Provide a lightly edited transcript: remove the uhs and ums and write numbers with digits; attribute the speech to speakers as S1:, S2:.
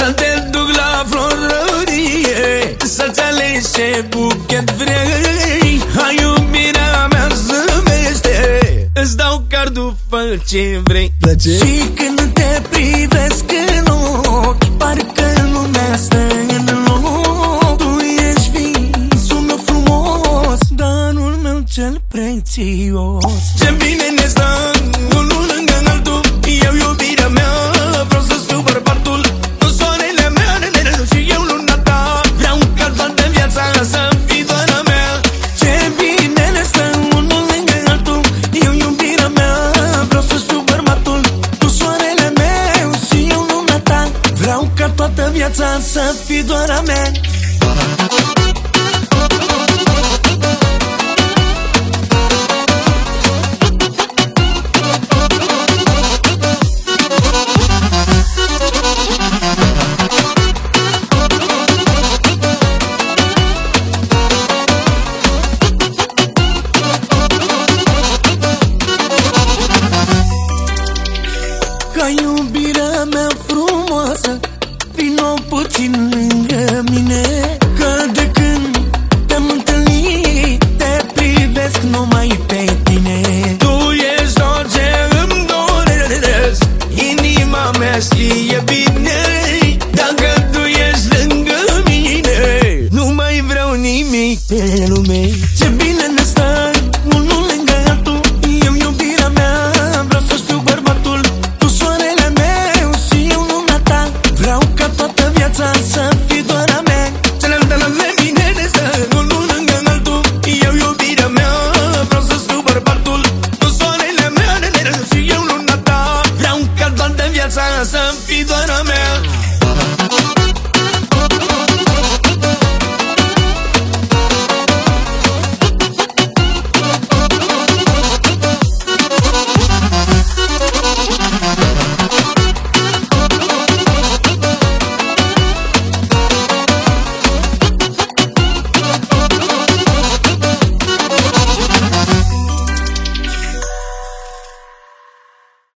S1: să te duc la florărie, să-ți alegi ce buchet vrei. Hai, iubirea mea zâmbește, îți dau cardul, fă ce vrei. Și când te privesc în ochi, parcă lumea stă în loc. Tu ești visul meu frumos, darul meu cel prețios. Ce bine ne stă unul lângă altul, eu iubirea mea, vreau să-ți fiu bărbatul. Tu soarele meu și eu luna ta, vreau ca toată viața să fii doar a mea. Ce bine ne stă unul lângă altul, eu iubirea mea, vreau să-ți fiu bărbatul. Tu soarele meu și eu luna ta, vreau ca toată viața să fii doar a mea.